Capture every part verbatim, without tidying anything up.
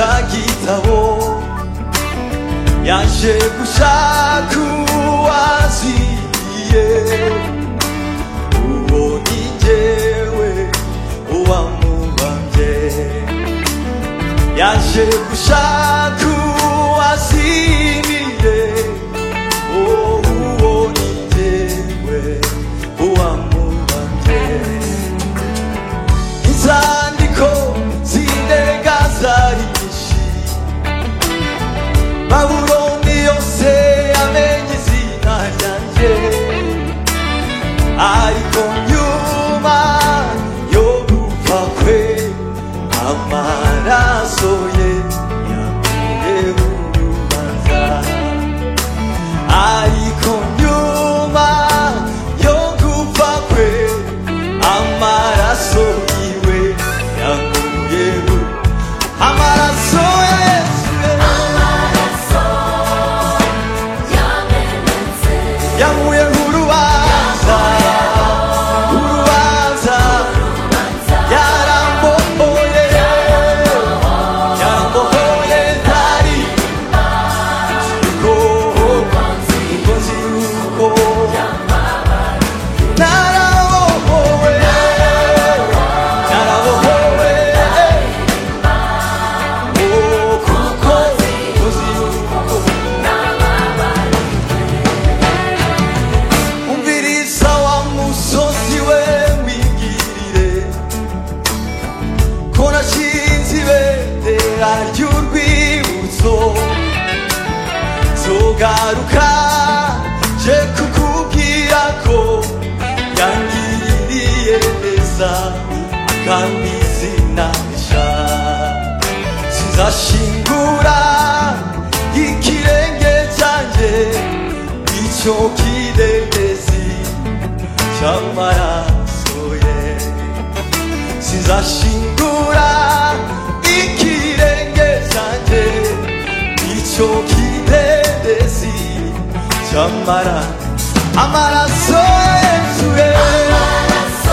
gitabo yaje gushaka uwazimiye. Uwo ni jyewe uwamubambye, yaje gushaka uwazimiye. Uwo ni jyewe uwamubambye. Inzandiko z'indega zari nyinshi, Babuloni yose yamenye izina ryanjye. Ariko nyuma yo gupfa kwe, amaraso ye yakuyeho urubanza. Ariko nyuma yo gupfa kwe, amaraso yiwe yakuyeho. Amaraso ya Yesu, amaraso yamenetse, yakuyeho urubanza. Urubanza yarambohoye, yarambohoye ntari yuko, yuko nzi yuko narabohowe, narabohowe. Oh, kuko nzi yuko. Umviriza wa musozi we wigirire, ko nashinze ibendera ry'urwibutso. Zogaruka je kukubwira ko yangiriye neza, akampa izina rishya. Sinzashingura ikirenge cyanjye icyo kidendezi cy'amaraso ye. Sinzashingura ikirenge cyanjye icyo kidendezi cy'amaraso. Amaraso ya Yesu, amaraso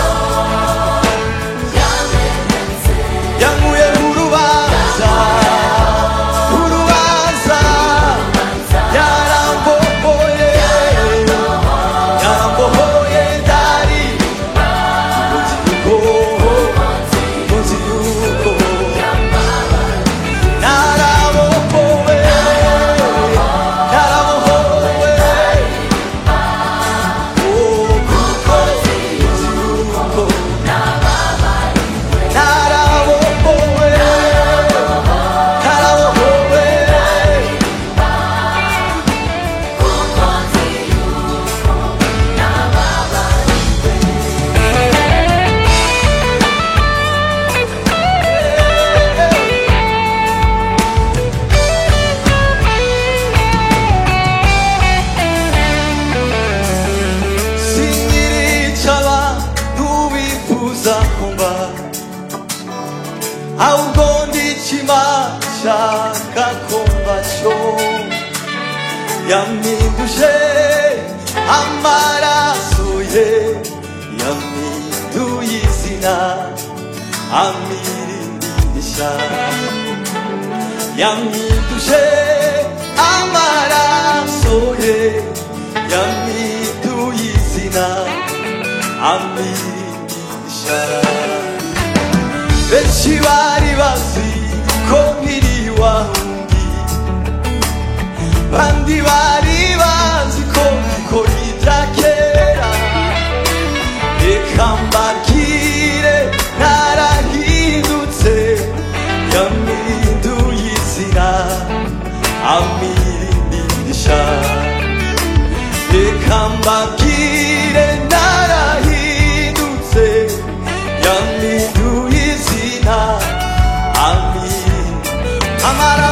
yamenetse, yankuyeho urubanza. Urubanza yarambohoye, yarambohoye ntari yuko, nzi yuko narabohowe, narabohowe. Oh, kuko nzi yuko narabohowe, narabohowe. Sinirica abantu bifuza kumva, ahubwo ndicima nshaka kumva cyo. Yampinduje amaraso ye, yampinduye izina, amirindisha. Yampinduje amaraso ye, yampinduye izina, amirindisha. Benshi bari bazi ko nkiri wa wundi, bandi bari bazi ko nkora ibya kera. Reka mbabwire narahindutse, yampinduye izina, amirindisha. Reka mbabwire narahindutse, yampinduye izina, amirindisha. Amara